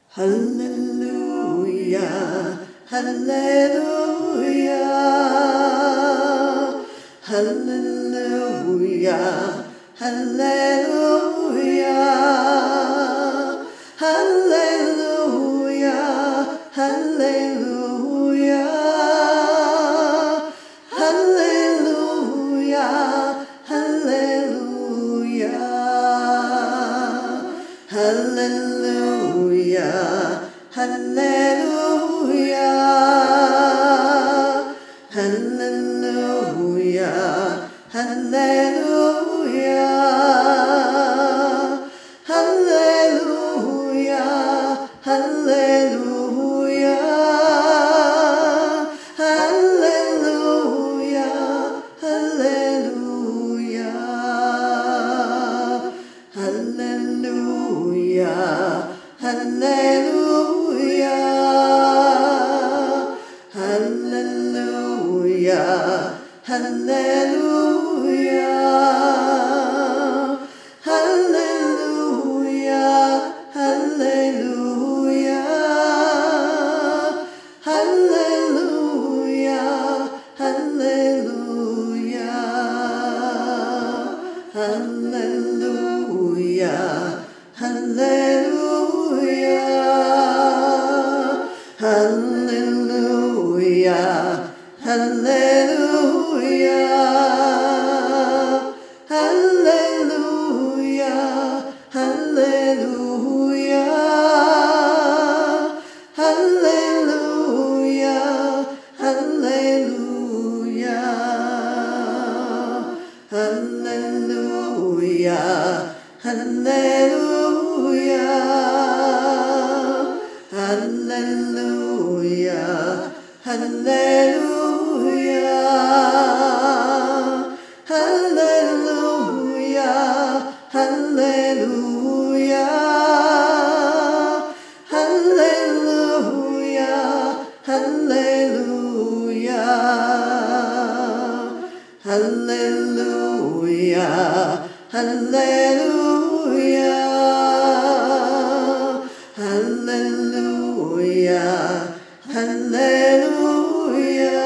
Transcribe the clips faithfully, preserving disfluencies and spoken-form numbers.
Hallelujah, hallelujah, hallelujah, hallelujah, hallelujah, hallelujah, hallelujah, hallelujah, hallelujah. Hallelujah, hallelujah, hallelujah, hallelujah, hallelujah, hallelujah, hallelujah, hallelujah, hallelujah. Hallelujah, hallelujah, hallelujah, hallelujah, hallelujah, hallelujah, hallelujah, hallelujah, hallelujah. Hallelujah, hallelujah, hallelujah, hallelujah, hallelujah, hallelujah, hallelujah, hallelujah, hallelujah. Hallelujah, hallelujah, hallelujah, hallelujah, hallelujah, hallelujah, hallelujah, hallelujah.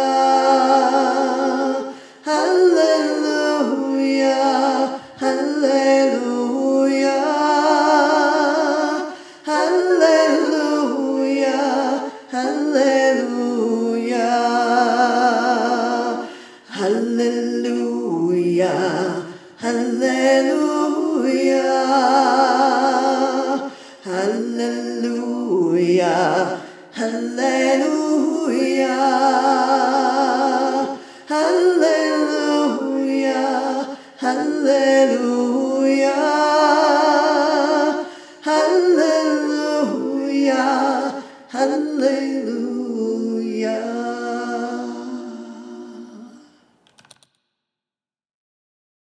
Hallelujah, hallelujah, hallelujah, hallelujah, hallelujah, hallelujah, hallelujah, hallelujah, hallelujah.